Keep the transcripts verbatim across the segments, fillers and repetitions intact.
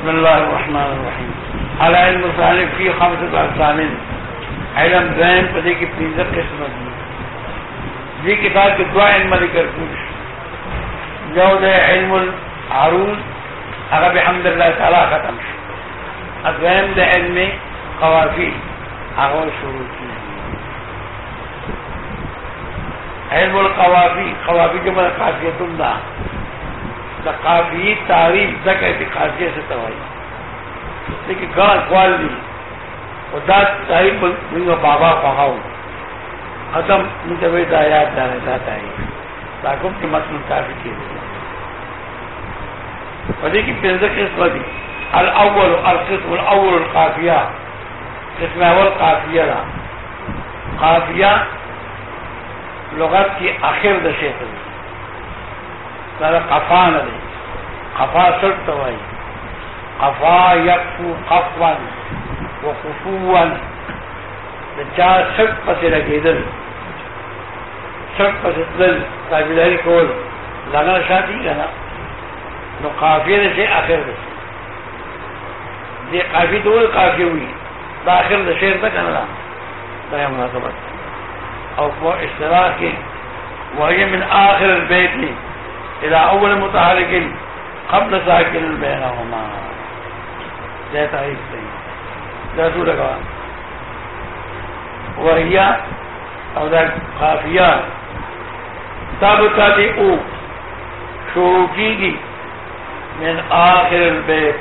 بسم الله الرحمن الرحيم. العلم الصالح فيه خمسة أقسام. علم ذهن پدې کې پنځه قسمه دي. دې کتاب کې دوه علم ذکر کړي. یو د علم العروض هغه بحمد الله تعالی ختم شو. اذهان د علم قوافي هغه شروع کیږي. علم القوافي قوافي جمع قافیه الله دا قافیه تعریف ذکر کی قافیه سے توای لیکن گان قوال دی او دا تعریف منگا بابا فہاو ختم متوید آیات دانے دا تعریف تاکم کی مطلب کافی کی دی فدی کی پنزہ قسم دی الاول القسم الاول القافیہ قسم اول قافیہ دا قافیہ لغت کی آخر دا شیخ دی دا قفا نہ دے قفا سٹ توائی قفا یکفو قفوا و خفوا دا چار سٹ پسی لگی دل سٹ پسی دل تابیداری کول لگنا شاتی گا نا نو قافیہ دے سے آخر دے دے قافی دول قافی ہوئی دا آخر دا شیر تک انا دا یا مناسبت او وہ اصطلاح کی وہی من آخر البیت الى اول متحرک قبل ساکن بینہما جے تحریف صحیح جیسو لگا وہی او دا قافیہ تب تدعو شروع کی گی من آخر البیت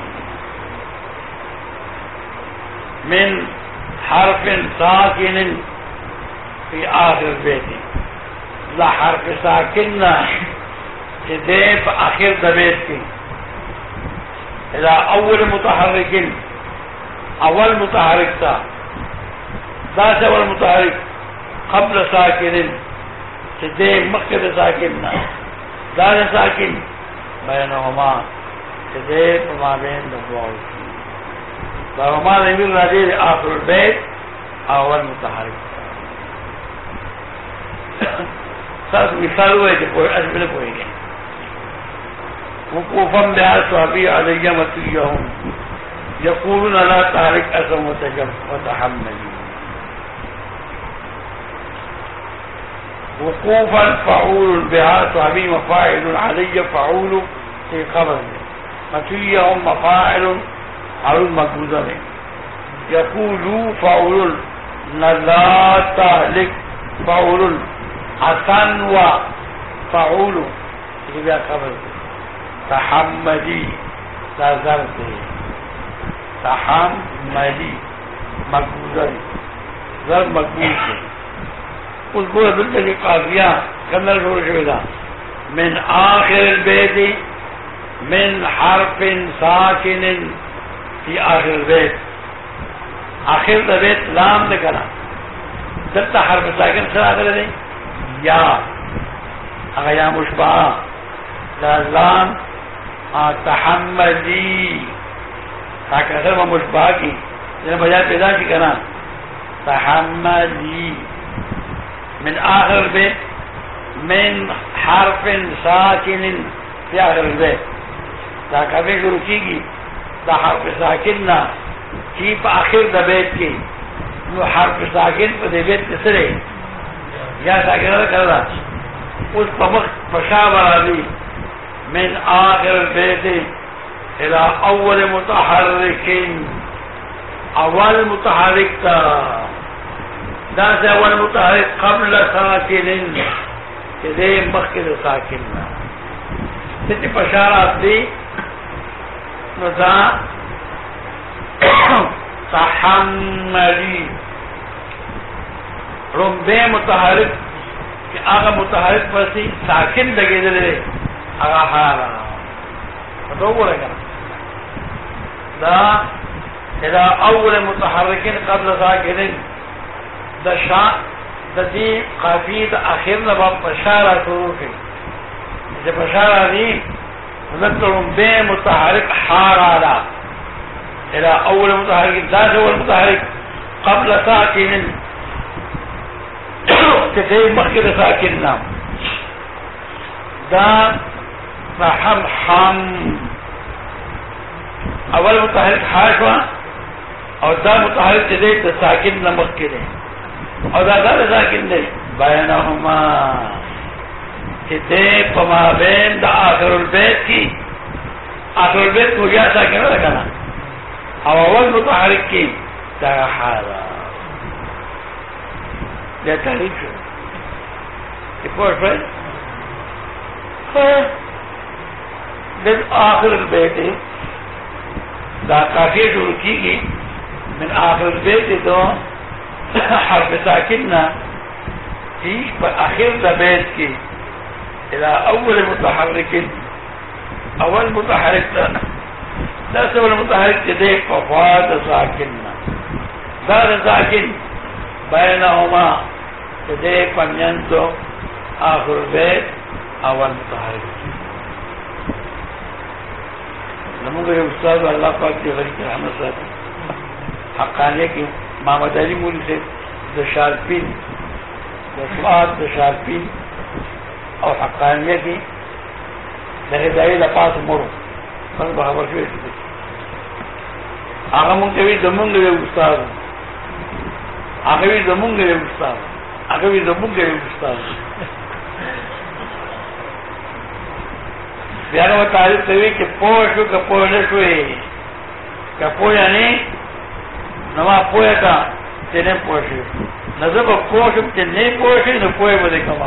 من حرف ساکن فی آخر البیت لا حرف ساکن کہ دے پا آخر دبیت کی الى اول متحرک اول متحرک تا دا سے اول متحرک قبل ساکن کہ دے مقصد ساکن دا سے ساکن بینہما کہ دے پا ما بین دبواؤ کی دا ہما نمیر راجیر آخر البیت اول متحرک ساتھ مثال ہوئے کہ کوئی اجمل کوئی گئے وقوفا بها صحابی علیہ مطیعہم یقولون لا تحرک اسم وتحملی وقوفا فعول بها صحابی مفاعل علیہ فعول في خبر مطیعہم مفاعل عروض مقبوضہ میں یقولو فعول لا تحرک فعول حسن و فعول یہ بھی خبر تحملی لا ضرب تحملی مقبوضہ ضرب مقبوض سے اس کو دلتے کی قافیہ کندر شروع شویدہ من آخر البیت من حرف ساکن فی آخر البیت آخر البیت لام دکنا دلتا حرف ساکن سر آخر دیں یا اگر یا مشبہ لازلام تحملی تاکہ اثر میں مشبہ کی جنہیں بجائے پیدا کی کنا تحملی من آخر البیت من حرف ساکن فی آخر البیت تاکہ ابھی شروع کی گی دا حرف ساکننا کی پا آخر دا بیت کی نو حرف ساکن پا دے بیت کسرے یا ساکن کر رہا اس پمخ پشابر علی من آخر البیت الى اول متحرک اول متحرک تا دا سے اول متحرک قبل ساکن کہ دے مخکر ساکن ستی پشارات دی ندا تحملی رنبے متحرک کہ آغا متحرک پرسی ساکن لگے دلے آغا حالا تو وہ لگا دا اذا اول متحرکن قبل ساکن دا شاء دا دی قافی دا آخر نبا پشارہ شروع کی جب پشارہ دی نذکرون بے متحرک حالا اذا اول متحرک دا سے اول متحرک قبل ساکن کہ دے مخیر ساکن نام دا فحم حم اول متحرک حاش ہوا اور دا متحرک چلے دا ساکن نمک کے دے اور دا دا ساکن دے بینہما چتے پما بین دا آخر البیت کی آخر البیت کو یا ساکن نہ رکھنا اور اول متحرک کی دا حالا یہ تعریف شو یہ پوچھ بھائی من آخر البیت دا قافیہ شروع کی گئی من آخر البیت تو حرف ساکنہ تیش پر آخر دا بیت کی الى اول متحرک اول متحرک دا دا سول متحرک دے قفات ساکنہ دا ساکن بینہما دے پنین تو آخر البیت اول متحرک نمونگا یہ استاد اللہ پاک کی غریب رحمت صاحب حقانیہ کی محمد علی مولی سے دشارپین دشوات دشارپین اور حقانیہ کی لہدائی لپاس مرو بس بخبر شوئے تھی آگا منگوی دمونگا یہ استاد آگوی دمونگا یہ استاد آگوی دمونگا یہ استاد بیانا وہ تعریف توی کہ پوہ شو کہ پوہ نشوئے کہ پوہ یعنی نما پوہ کا تینے پوہ شو نظر با پوہ شو کہ نہیں پوہ شو نو پوہ بدے کما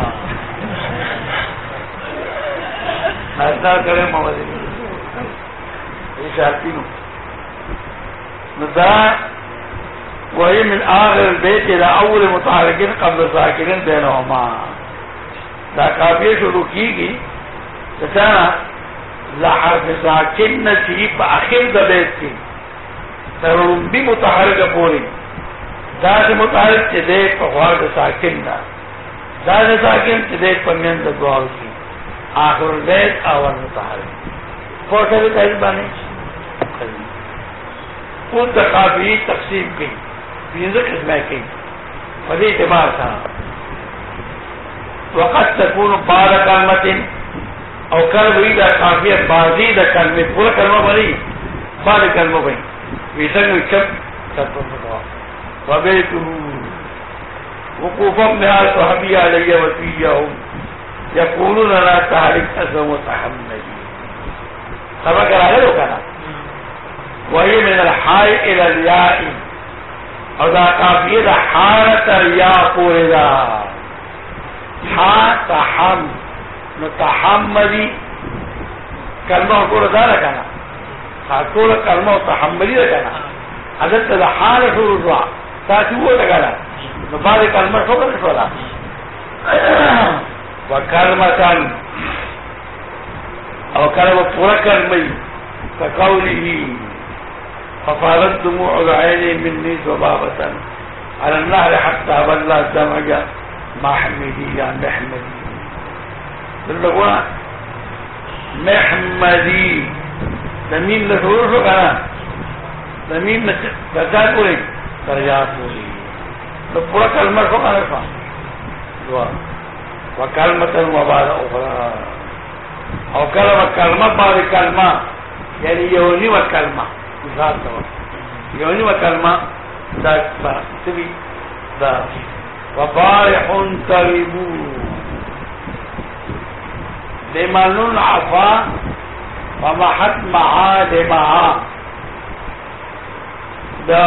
نازدہ کرے موازی یہ شارتی نو نظر وہی من آخر البیت الى اول متحرکین قبل ساکرین بینہما دا قافیہ شروع کی گی تسانا لحرف ساکن چی پا اخیر دا بیت کی ترون بھی متحرک پوری دا سے متحرک چی دے پا خوار دا ساکن دا دا سے ساکن چی دے پا مین دا دوار کی آخر بیت اول متحرک پوچھا بھی تحریر بانے خود دا قافی تقسیم کی بینزر قسمیں کی فدی اعتبار تھا وقت تکون بعد کلمتن او کل بھئی دا قافیہ بازی دا کلمہ پورا کلمہ بھئی بعد کلمہ بھئی ویسنگ چپ چپ وبیتو وقوفا بها صحبی علی وطیہم یقولون لا تحرک اسم متحملی سبا کرا گئے لوگ کہنا وہی من الحائی الى الیائی او دا قافیہ دا حارت الیا پورے دا حا تحم نتحملی کلمہ کو رضا رکھنا خاتور کلمہ تحملی رکھنا حضرت لحان شروع دعا تاکہ وہ رکھنا نباد کلمہ شکر شورا وکلمتاً او کلمہ پورا کلمہ کقولی ففارت دموع العین منی ذبابتاً على النهر حتى بلّا دمج محمدی یا محمدی لگونا محمدی زمین لسور شو کنا زمین لسا پوری درجا پوری تو پورا کلمہ شو کنا شو دعا وکلمتا وبعد اخرى او کلمہ کلمہ بعد کلمہ یعنی یونی و کلمہ مثال دوا یونی و کلمہ دا سبی دا وبارح تریبو لمن عفا ومحت معادمها دا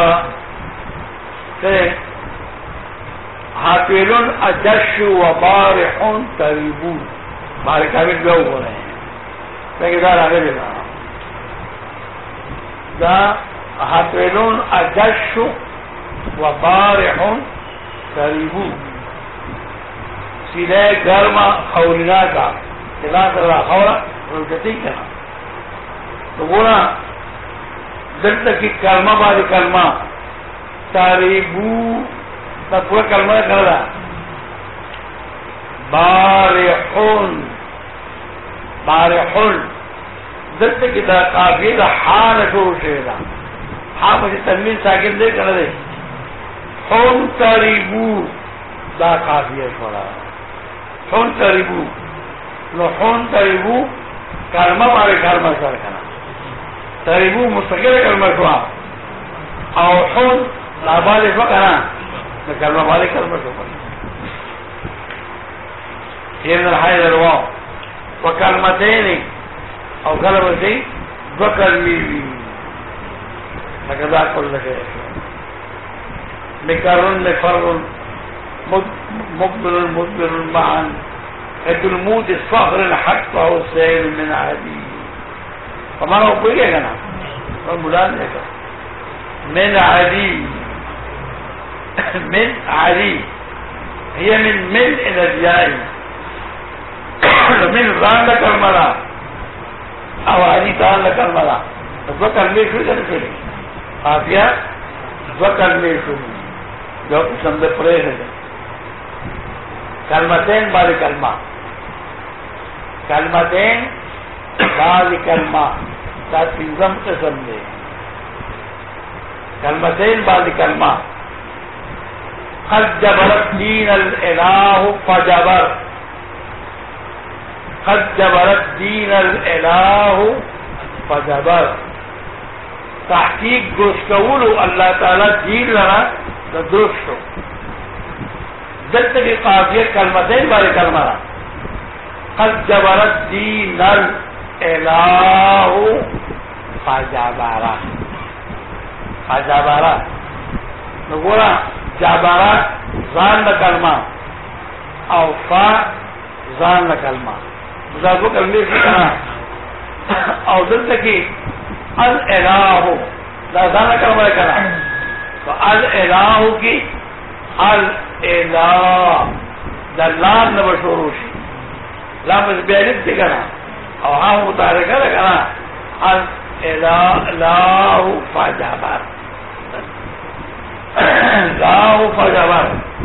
حافلون اجش وبارح تریبو بارح کامل جو ہو رہے ہیں لیکن دار آگے دینا دا حافلون اجش وبارح تریبو سیدھے گرما خورینا کا اعلان کر رہا خورا روجتی کنا تو بولا دل تک کی کلمہ بعد کلمہ تاریبو تا پورا کلمہ کر رہا بارحون بارحون دل تک کی تا قافیہ دا حان شروع شہدہ حان مجھے تنوین ساکن دے کر دے حون تاریبو دا قافیہ شورا حون تاریبو نحون تریبو کلمہ بارے کلمہ سر کنا تریبو مستقل کلمہ شوا او حون لابال فقرا کلمہ بالے کلمہ شوا یہ من الحائل الواو وکلمتین او کلمتین وکلمی لکذا کل لکے مکرن مفرن مقبل مدبر معا عد الموت الصخر حتى حسين من عدي فمانا وہ کوئی گئے گا نا اور بلان دے گا من عدي من عدي هي من من الى الجاي من ران لك الملا او عدي تان لك الملا ذکر میں شو جن کے قافیہ ذکر میں شو جو قسم دے پرے ہے کلمتین بعد کلمہ کلمتین بعد کلمہ تا تنظم قسم دے کلمتین بعد کلمہ قد جبرت دین الالہ فجبر قد جبرت دین الالہ فجبر تحقیق درست کولو اللہ تعالی دین لنا درست شو دلت کی قافیہ کلمتین بارے کلمہ را قد جبرت دین الالہ فجبرا فجبرا نگورا جبرا زان دا کلمہ او فا زان دا کلمہ مزاقو کلمہ سے کنا او دلت کی الالہ دا زان دا کلمہ کنا تو الالہ کی الالہ دا لام نبا شروشی لام اس بیانت دی کنا او ہاں متحرکہ دا کنا الالہ فجبر الالہ فجبر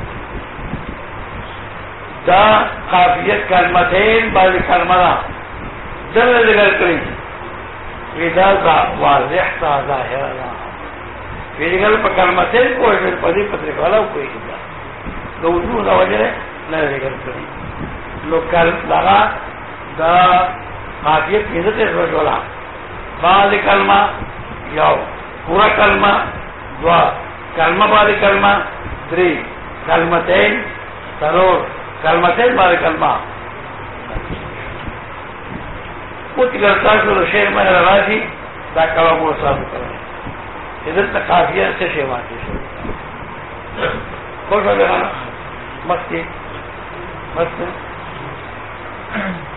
دا قافیت کلمتین بعد کلمہ دل ذکر کریں ویدہ واضح تا ظاہر اللہ ویدہ کل پا کلمتین کوئی پھر پدی پترک والا کوئی کتا دو وجوہ دا وجہ نہ ذکر کریں لوگ کل لگا دا قافیت کیسے تیس والا بعد کلمہ یاو پورا کلمہ دعا کلمہ بعد کلمہ دری کلمتین سرور کلمتین بعد کلمہ کچھ کرتا شو شیر میں راجی دا کلمہ کو صاحب کریں ادھر تک قافیہ سے شیواتی شو خوش ہو گیا مستی مستی